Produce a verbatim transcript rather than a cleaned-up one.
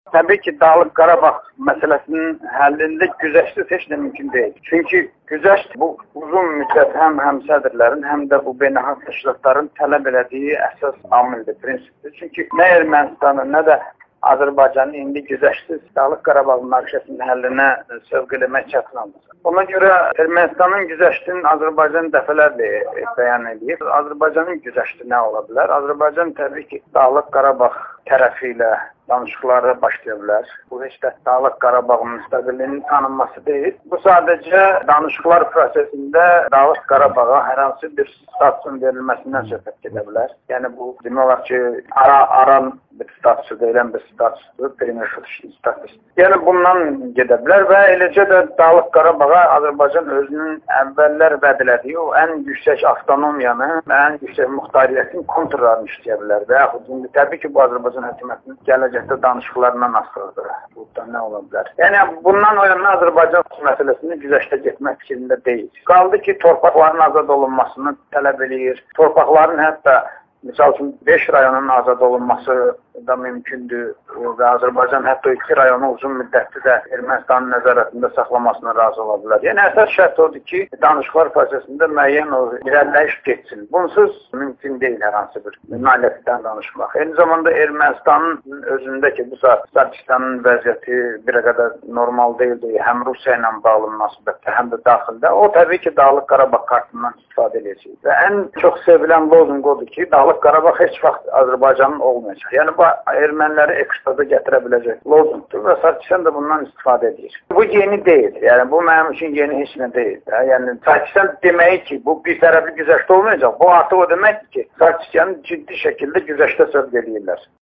Təbii ki, Dağlıq Qarabağ məsələsinin həllində güzəştsiz heç nə mümkün deyil. Çünki güzəşt bu uzun müddət həm həmsədrlərin, həm də bu beynəlxalq təşkilatların tələb elədiyi əsas amildir, prinsipdir. Çünki nə Ermənistanın, nə də Azərbaycanın indi güzəştsiz Dağlıq Qarabağ münaqişəsinin həllinə sövq eləmək çətin olmaz. Ona görə Ermənistanın güzəştini Azərbaycan dəfələrlə bəyan edir. Azərbaycanın güzəşti nə ola bilər? Azərbaycan təbii ki, Dağlıq Qarabağ tərəfi ilə danışıqlara başlaya bilər. Bu heç də Dağlıq Qarabağın müstəqilliyinin tanınması deyil. Bu sadəcə danışıqlar prosesində Dağlıq Qarabağa hər hansı bir statusun verilməsindən söhbət gedə bilər. Yəni bu demək olar ki, ara aran bir statusu deyilən bir statusdur, premerşut status. Yəni bundan gedə bilər və eləcə də Dağlıq Qarabağa Azərbaycan özünün əvvəllər vəd elədiyi o ən yüksək avtonomiyanı, ən yüksək muxtariyyətin konturlarını işləyə bilər və yaxud indi təbii ki, bu Azərbaycan hökumətinin gələcəkdə danışıqlarından asılıdır. Burada nə ola bilər? Yəni bundan o yana Azərbaycan məsələsini güzəştə getmək fikrində deyil. Qaldı ki, torpaqların azad olunmasını tələb eləyir. Torpaqların hətta misal üçün beş rayonun azad olunması da mümkündür və Azərbaycan hətta iki rayonu uzun müddətli də Ermənistanın nəzarətində saxlamasına razı ola bilər. Yəni əsas şərt odur ki, danışıqlar prosesində müəyyən o irəliləyiş getsin. Bunsuz mümkün deyil hər hansı bir nailiyyətdən danışmaq. Eyni zamanda Ermənistanın özündə ki, bu saat Sarkistanın vəziyyəti bir qədər normal deyildi. Həm Rusiya ilə bağlı münasibətdə, həm də daxildə. O təbii ki, Dağlıq Qarabağ kartından istifadə edəcək. Və ən çox sevilən lozunq odur ki, Dağlıq Qarabağ heç vaxt Azərbaycanın olmayacaq. Yəni bu erməniləri ekstrada gətirə biləcək lozunqdur və Sarkisyan da bundan istifadə edir. Bu yeni deyil. Yəni bu mənim üçün yeni heç nə deyil. Yəni Sarkisyan deməyi ki, bu bir tərəfli güzəşt olmayacaq. Bu artıq o deməkdir ki, Sarkisyanı ciddi şəkildə güzəştə sövq edirlər.